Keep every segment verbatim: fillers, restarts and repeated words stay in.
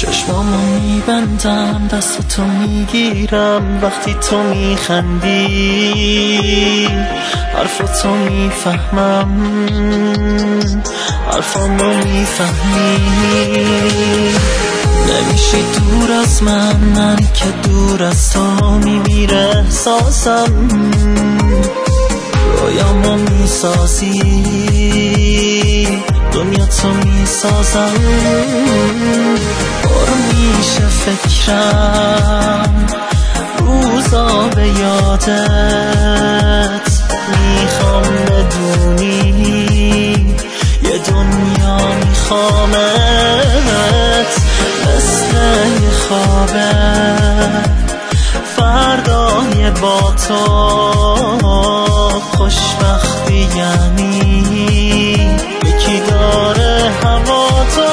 چشمامو میبندم دستتو میگیرم وقتی تو میخندی حرفتو میفهمم حرفامو میفهمی نمیشی دور از من من که دور از تو میمیره احساسم رویامو میسازی دنیا تو میسازم برو میشه فکرم روزا به یادت میخوام بدونی یه دنیا میخوامت مثل یه خوابه فردای با تو خوشبختی یعنی یکی داره هوا تو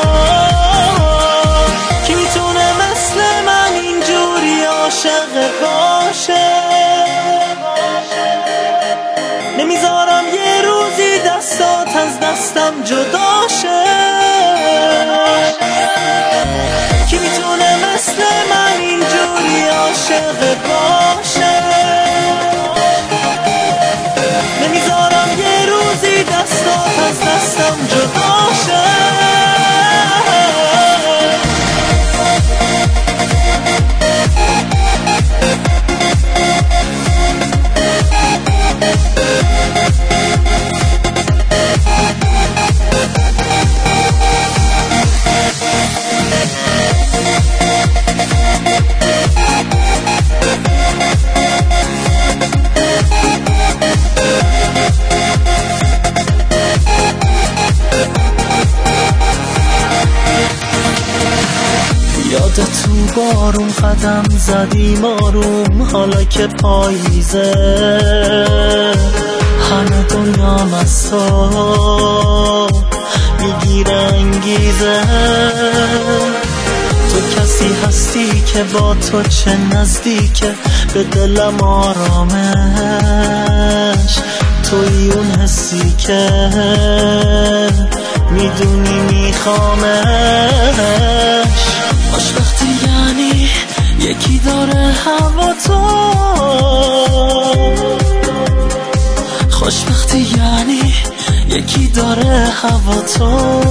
کی میتونه مثل من اینجوری عاشق باشه نمیذارم یه روزی دستات از دستم جدا شه کی میتونه مثل من اینجوری عاشق باشه نمیذارم یه روزی دستات از دستم جدا شه تو بارون قدم زدیم آروم حالا که پاییزه همه دنیا مسا میگیره انگیزه تو کسی هستی که با تو چه نزدیکه به دلم آرامش توی اون حسی که میدونی میخوامش خوشبختی یعنی یکی داره هوا تو خوشبختی یعنی یکی داره هوا تو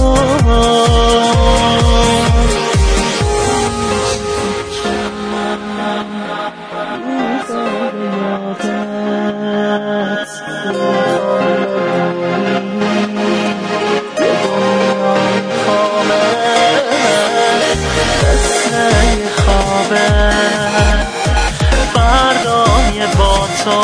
فردای با تو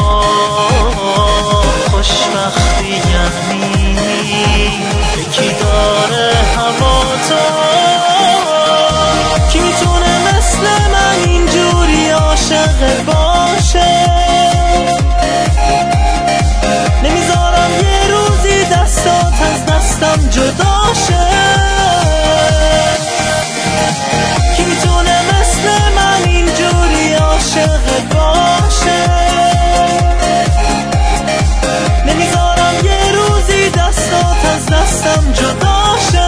خوشبختی یعنی یکی داره هوا تو کی میتونه مثل من اینجوری عاشق باشه نمیذارم یه روزی دستات از دستم جدا شه کی میتونه مثل من اینجوری عاشق باشه نمیذارم یه روزی دستات از دستم جدا شه